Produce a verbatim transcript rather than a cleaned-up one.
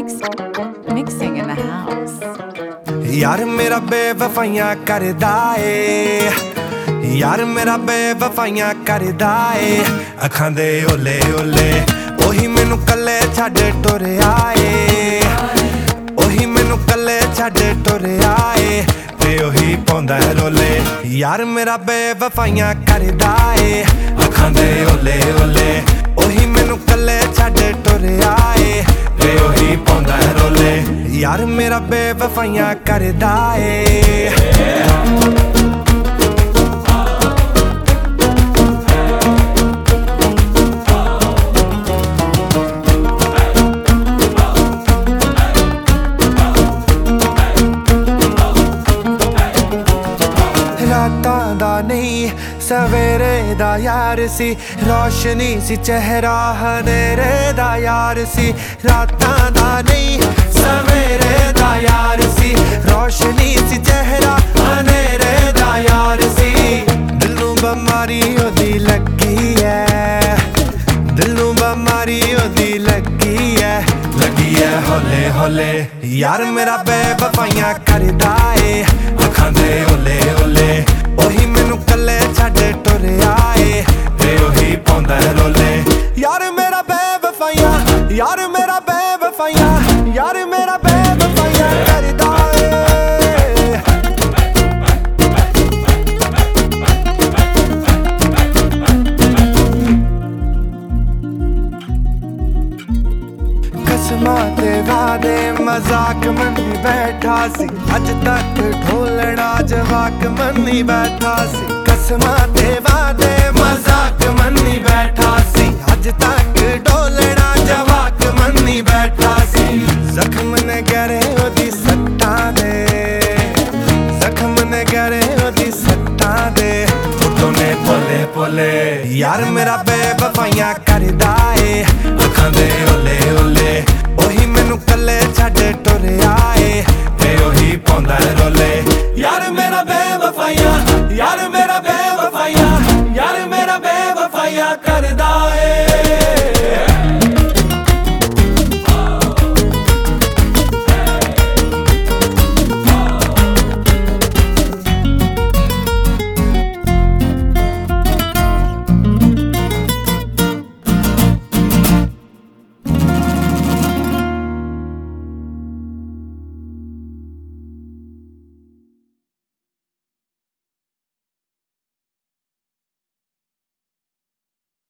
Mix, mixing in the house. यार मेरा बेवफाइयां करदा ए, यार मेरा बेवफाइयां करदा ए। अखां दे ओले ओले ओही मैनू कल्ले छड्ड टुरिया ए, ओही मैनू कल्ले छड्ड टुरिया ए, ते ओही पौंदा है रोले। यार मेरा बेवफाइयां करदा ए, अखां दे ओले ओले ओही मैनू कल्ले छड्ड टुरिया ए, ते ओही पौंदा है रोले। यार मेरा बेवफाइयां करदा ए। रातां दा नहीं सवेरे दा यार सी, रोशनी सी चेहरा हनेरे दा यार सी। रातां दा नहीं सवेरे दा यार सी, रोशनी सी चेहरा हनेरे दा यार सी। दिल नूं बमारी ओदी लगी है, दिल नूं बमारी ओदी लगी है, लगी है होले होले। यार मेरा बेवफाइयां करदा ए, अखां दे ओले ओले ओही मैनू कल्ले छड्ड टुरिया ए, ते ओही पौंदा है रोले। यार मेरा बेवफाइयां, यार मेरा बेवफाइयां, यार मेरा बेवफाइयां करदा ए। कसमां ते वादे मजाक मनी बैठा सी, अज तक ढोलना जवाक मनी बैठा सी। कसमां ते वादे मजाक मनी बैठा सी, अज तक ढोलना जवाक मनी बैठा सी। जख्म ने गहरे ओदी सट्टां दे, जख्म ने गहरे ओदी सट्टां दे, होठों ने पोले पोले। यार मेरा बेवफाइयां करदा ए, अखां दे ओले ओले ओही मैनू कल्ले छड्ड टुरिया ए, ते ओही पौंदा है रोले। यार मेरा बेवफाइयां